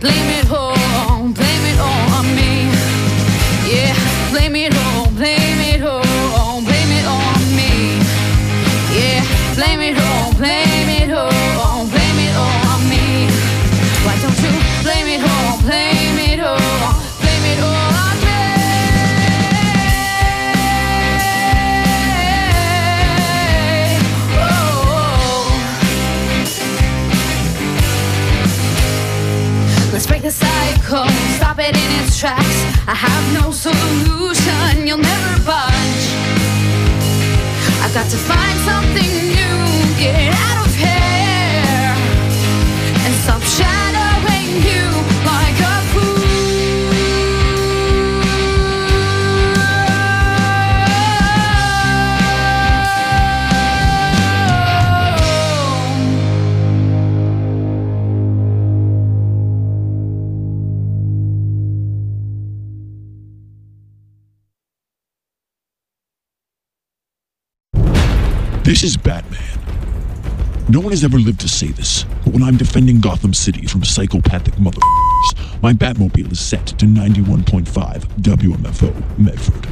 blame it all on me. Yeah, blame it all on me. Yeah, blame it all on me. Why don't you blame it all on me? Let's break the cycle, stop it in its tracks. I have no solution, you'll never budge. I've got to find something new, get out of here, and stop shadowing you like a fool. This is Batman. No one has ever lived to say this, but when I'm defending Gotham City from psychopathic motherfuckers, my Batmobile is set to 91.5 WMFO Medford.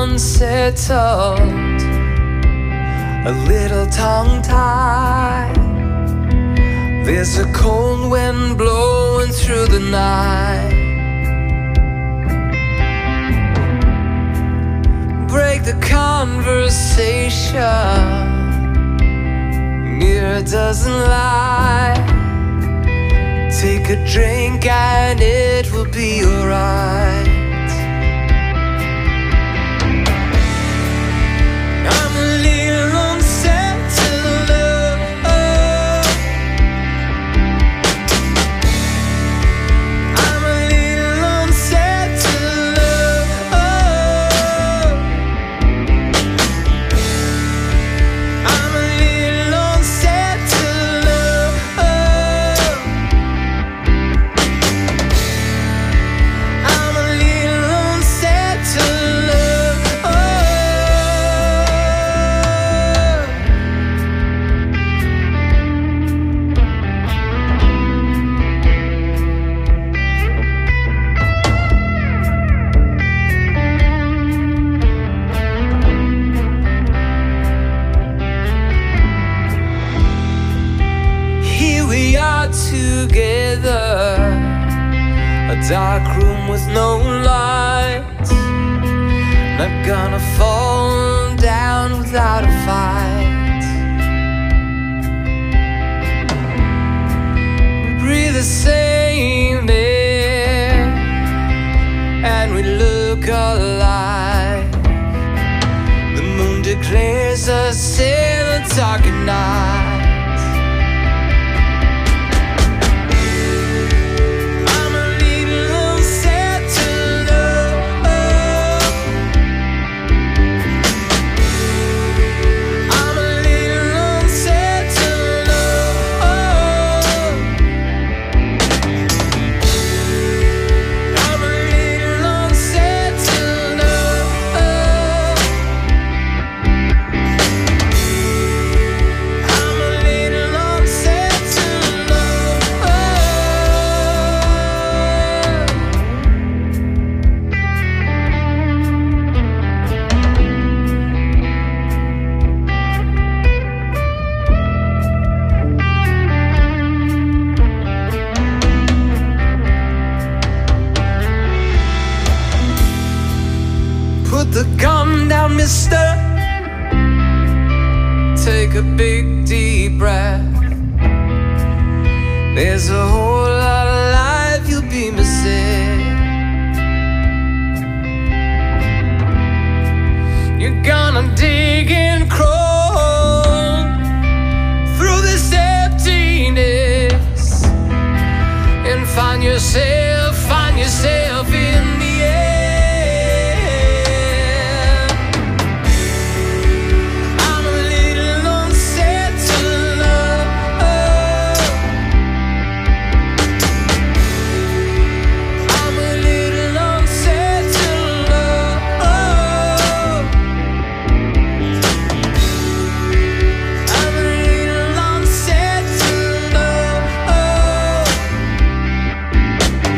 unsettled, a little tongue-tied. There's a cold wind blowing through the night. Break the conversation, mirror doesn't lie. Take a drink and it will be alright. I'm a little unsettled, I'm a little unsettled, I'm a little unsettled, I'm a little unsettled. Here we are together, a dark room with no light. Not gonna fall down without a fight. We breathe the same air and we look alike. The moon declares us in the dark at night. I'm a little unsettled, I'm a little unsettled, I'm a little unsettled, I'm a little unsettled. Put the gun down, mister. Take a big deep breath. There's a whole lot of life you'll be missing. You're gonna dig and crawl through this emptiness and find yourself in the air. I'm a little unsettled, I'm a little unsettled, I'm a little unsettled.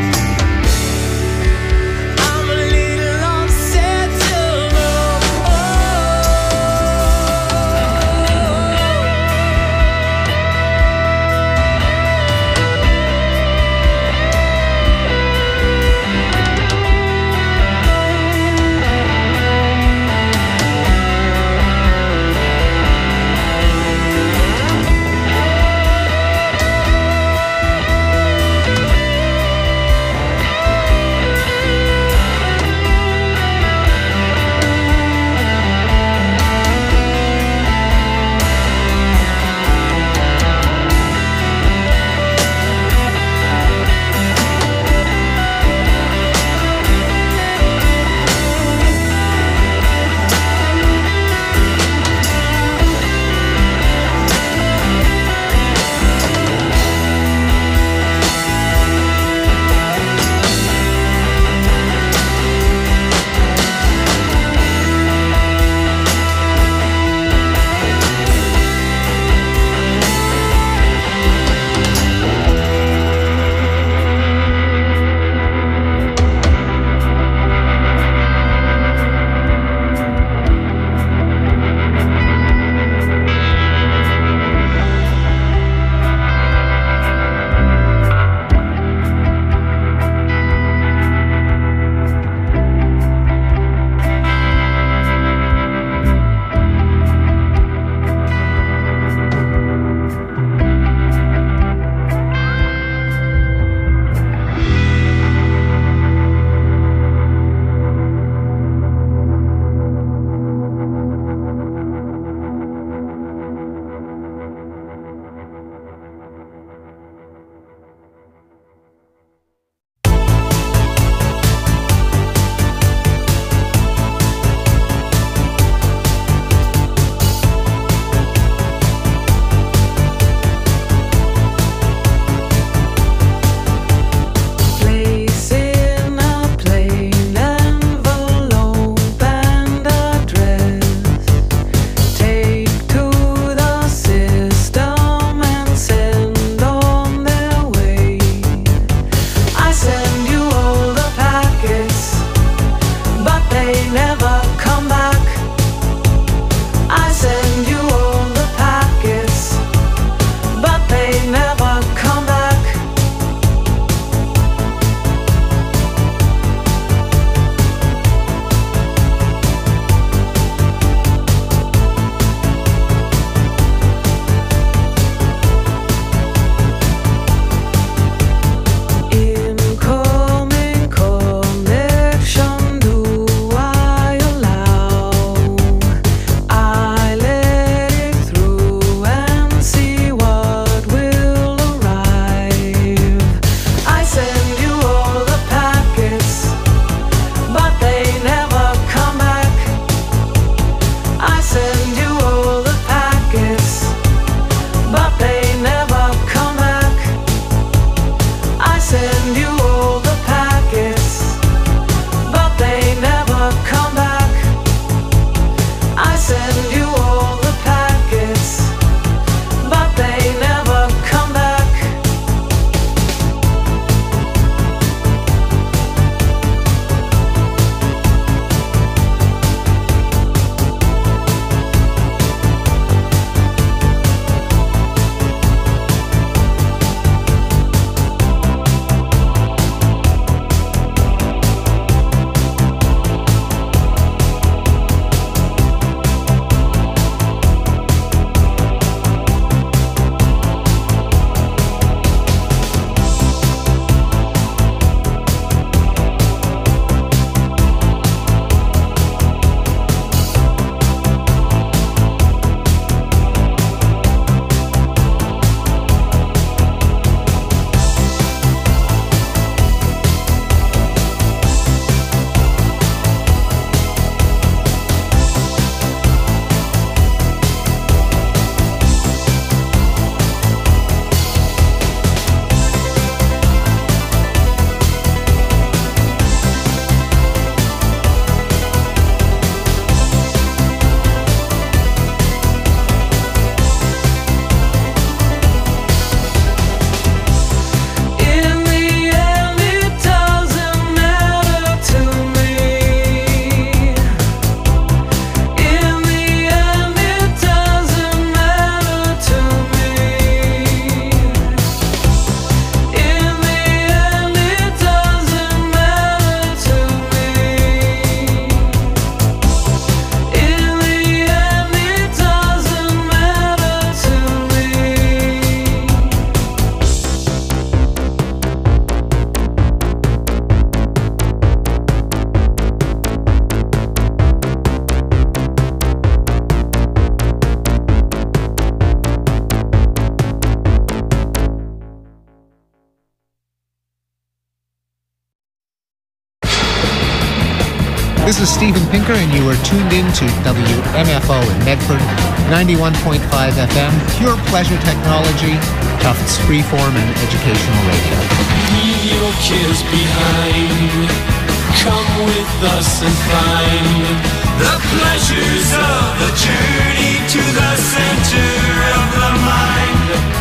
This is Steven Pinker, and you are tuned in to WMFO in Medford, 91.5 FM, pure pleasure technology, Tufts freeform and educational radio. Leave your cares behind. Come with us and find the pleasures of the journey to the center of the mind.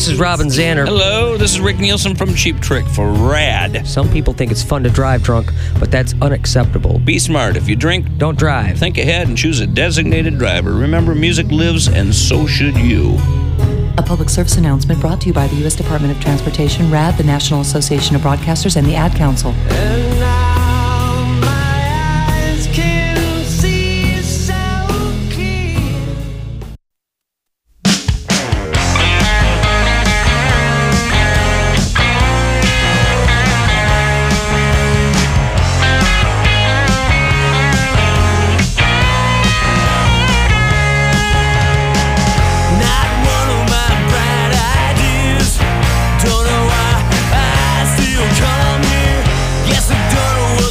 this is Robin Zanner. Hello, this is Rick Nielsen from Cheap Trick for RAD. Some people think it's fun to drive drunk, but that's unacceptable. Be smart. If you drink, don't drive. Think ahead and choose a designated driver. Remember, music lives, and so should you. A public service announcement brought to you by the U.S. Department of Transportation, RAD, the National Association of Broadcasters, and the Ad Council. Don't know why I still come here. Guess I don't know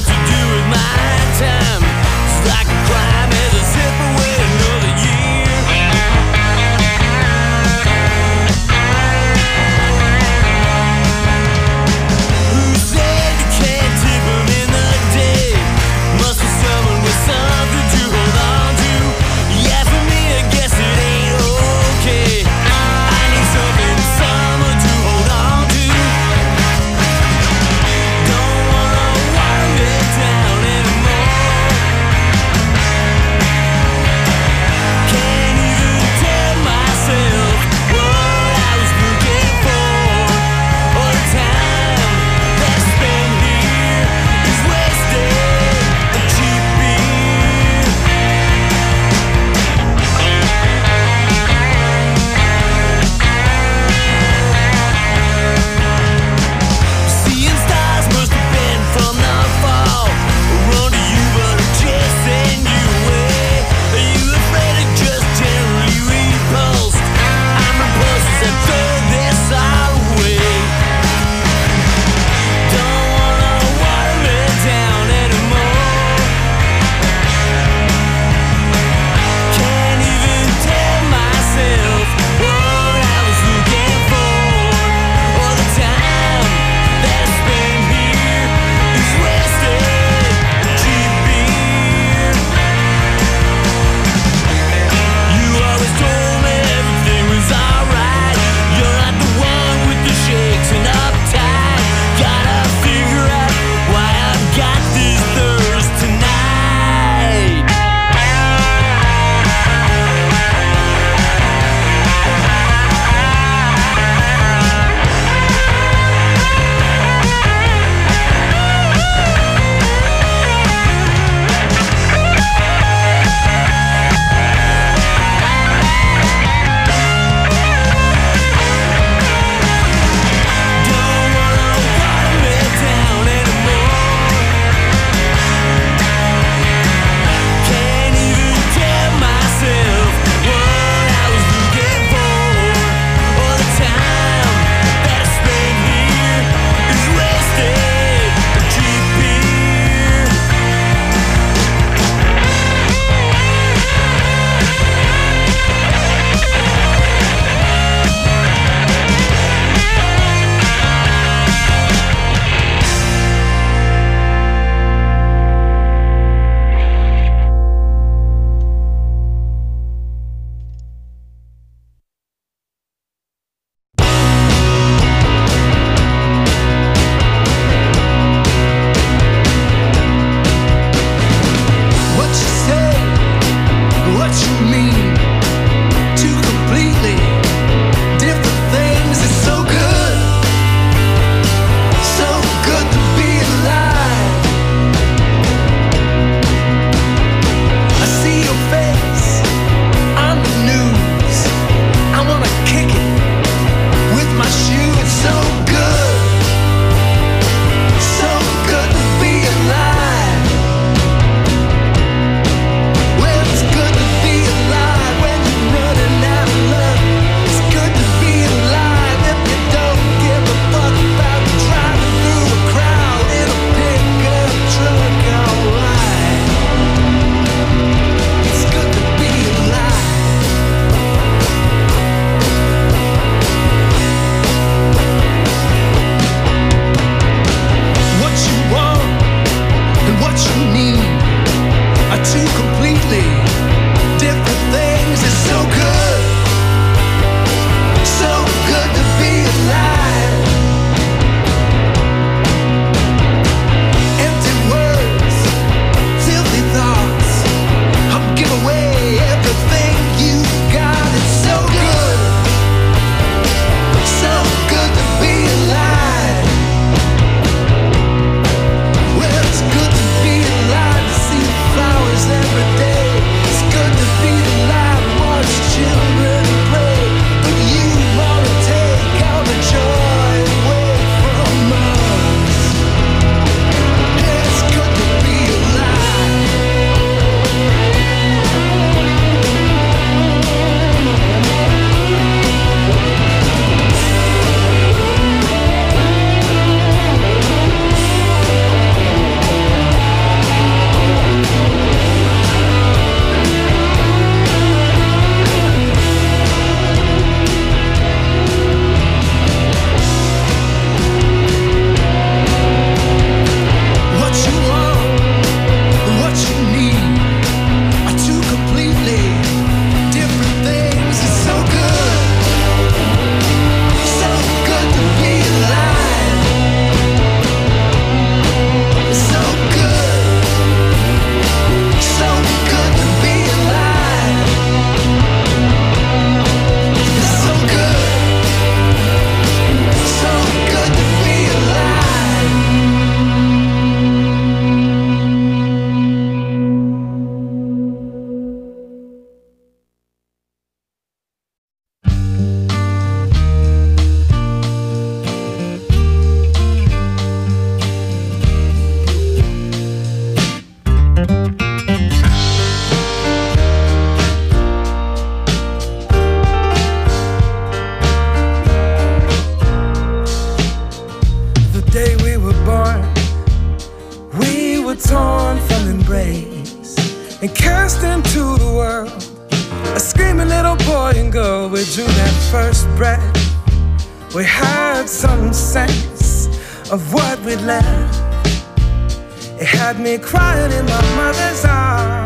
were torn from embrace and cast into the world. A screaming little boy and girl, we drew that first breath. We had some sense of what we'd left. It had me crying in my mother's arms.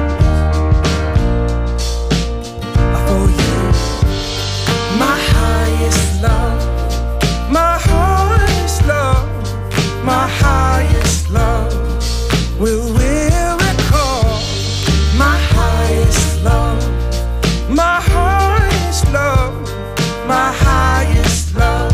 For you, my highest love, my highest love, my highest love. Will recall my highest love, my highest love, my highest love.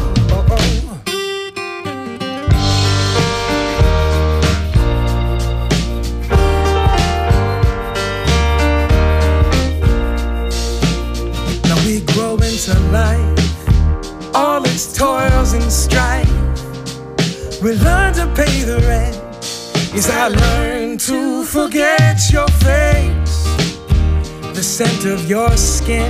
Now we grow into life, all its toils and strife. We learn to pay the rent. Yes, I learned to forget your face, the scent of your skin,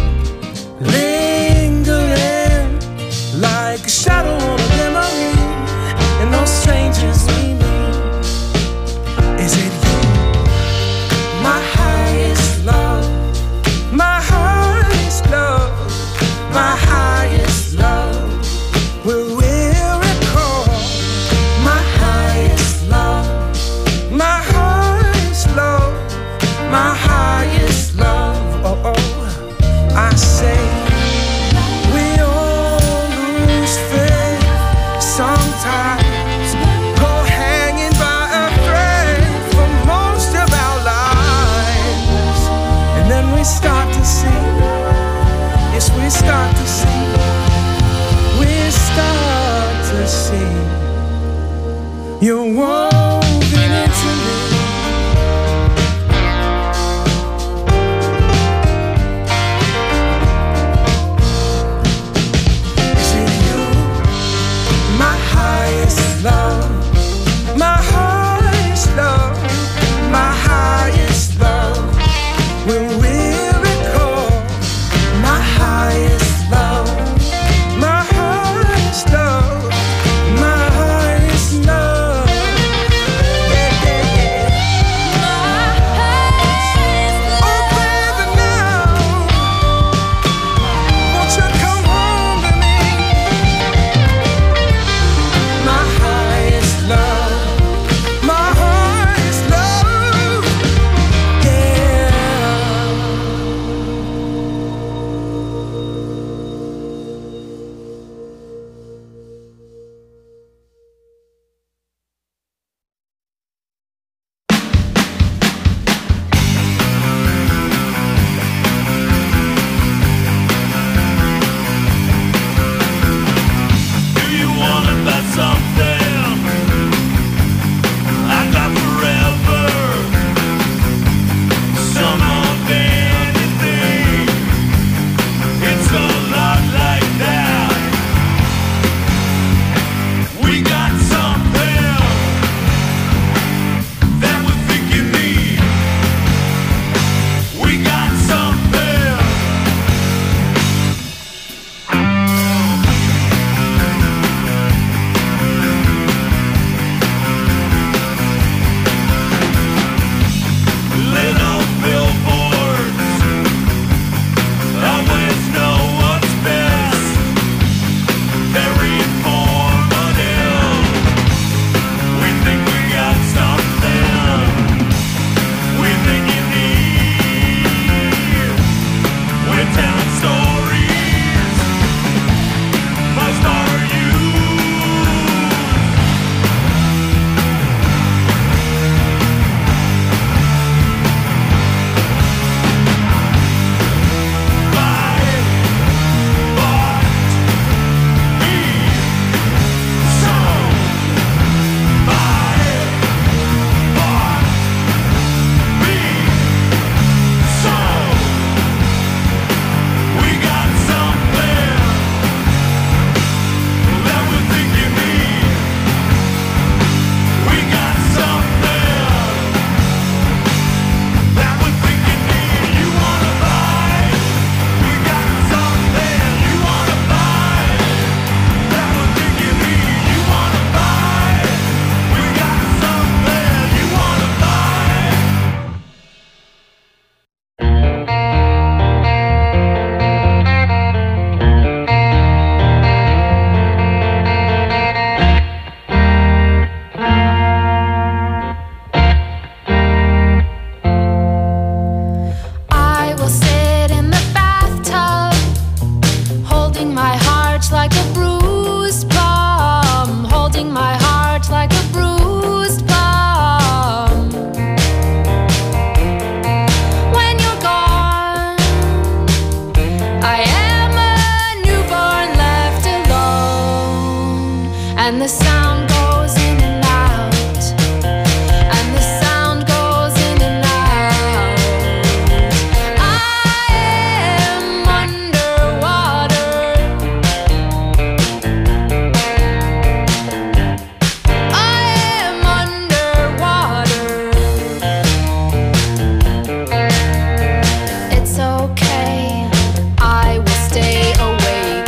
lingering like a shadow on a memory, and those strangers we meet. Is it you, my highest love, my highest love, my highest love? Will we recall my highest love, my highest love, my highest love? Oh, oh, I say we all lose faith sometimes, go hanging by a thread for most of our lives, and then we start to see, yes, we start to see, we start to see you're woven into me. Is it you, my highest love, my highest love, my highest love? Will we recall my highest love, my highest love, my highest love? Yeah, yeah, yeah. Oh, baby, now, won't you come home to me? My highest love, my highest love, yeah. Do you wanna bet something? I got forever. Some of anything. It's a lot like that. We got something that we think you need. We got something. and the sound goes in and out, and the sound goes in and out. I am underwater. I am underwater. It's okay, I will stay awake,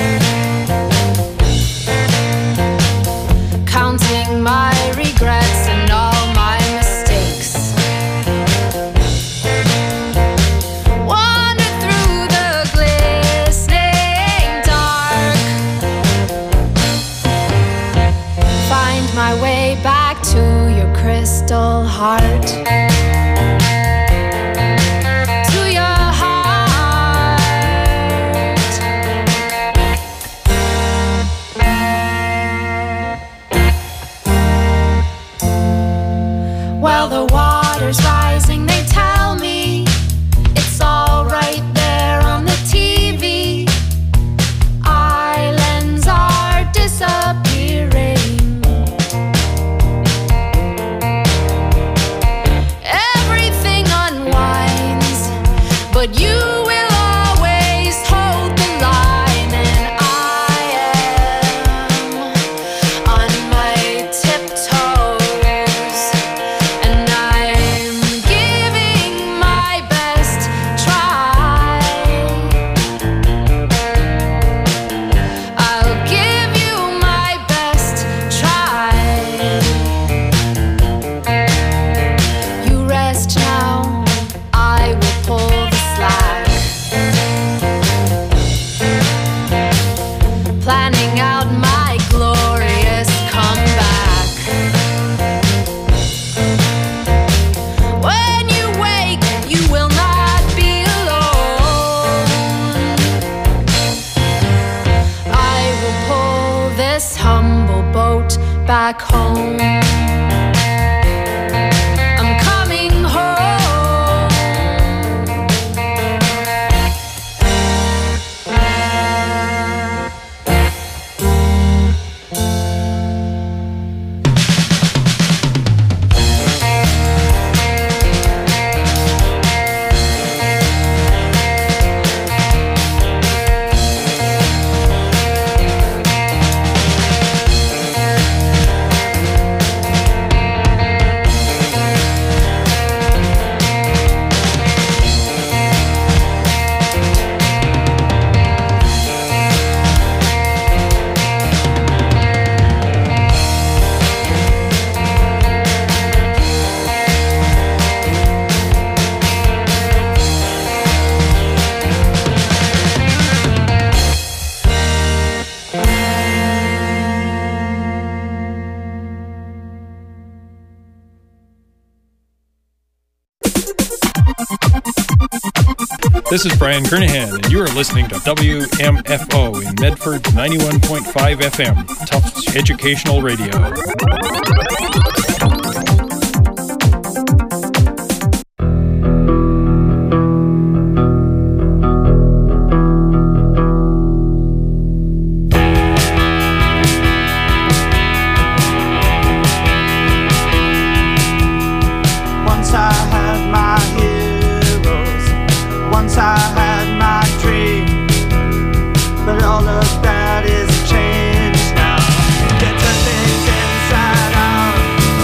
counting my regrets and all my mistakes. Wander through the glistening dark, find my way back to your crystal heart, to your heart. Well, the water's rising, they tell me. It's all right there on the TV. Islands are disappearing. Everything unwinds, but you will always hold the line, and I am on my tiptoes, and I'm giving my best try. I'll give you my best try. You rest now, I will pull the slack, planning out my glorious comeback. When you wake, you will not be alone. I will pull this humble boat back home. I'm coming home. This is Brian Kernahan, and you are listening to WMFO in Medford 91.5 FM, Tufts Educational Radio. Once I had my heroes, once I had my dream, but all of that is changed now. They turn things inside out.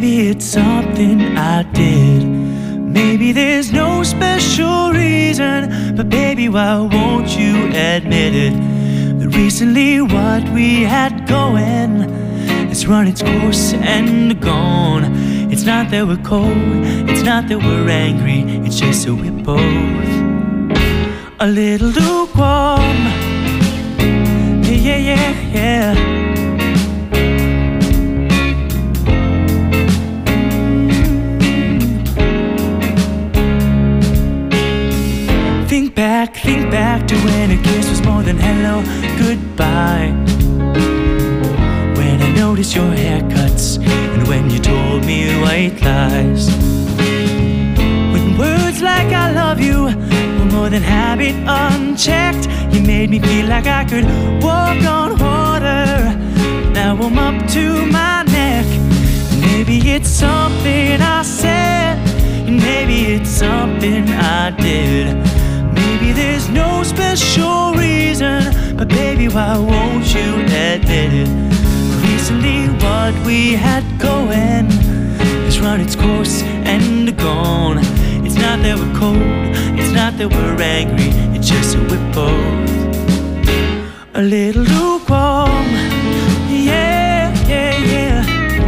Maybe it's something I did. Maybe there's no special reason, but baby, why won't you admit it? That recently what we had going has run its course and gone. It's not that we're cold, it's not that we're angry, it's just that we're both a little lukewarm. Yeah, yeah, yeah. Think back to when a kiss was more than hello, goodbye. When I noticed your haircuts and when you told me white lies. When words like I love you were more than habit unchecked, you made me feel like I could walk on water. Now I'm up to my neck. Maybe it's something I said, and maybe it's something I did. Maybe there's no special reason, but baby, why won't you admit it? Recently what we had going has run its course and gone. It's not that we're cold, it's not that we're angry, it's just that we're both a little lukewarm. Yeah, yeah, yeah.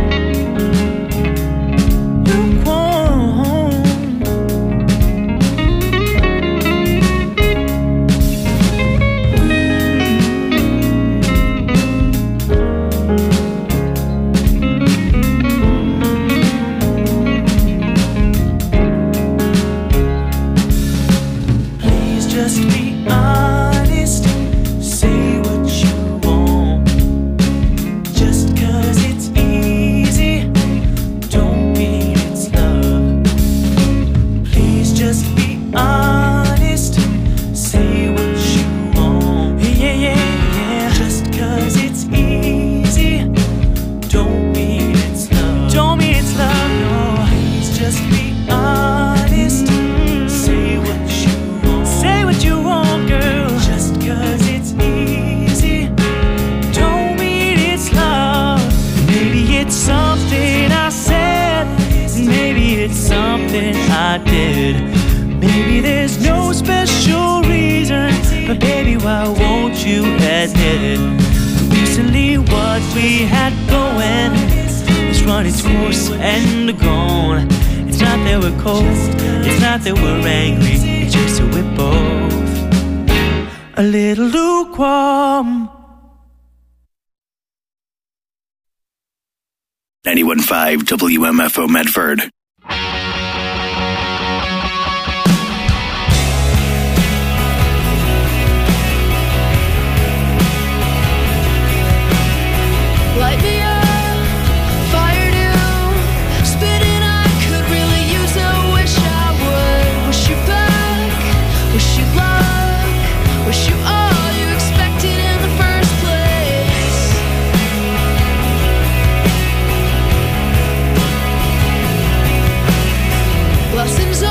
I did. Maybe there's no special reason, but baby, why won't you admit it? Recently what we had going has run its course and gone. It's not that we're cold, it's not that we're angry, it's just that we're both a little lukewarm. 91.5 WMFO Medford. Light me up, fire new, spitting I could really use a wish I would. Wish you back, wish you luck, wish you all you expected in the first place. Blessings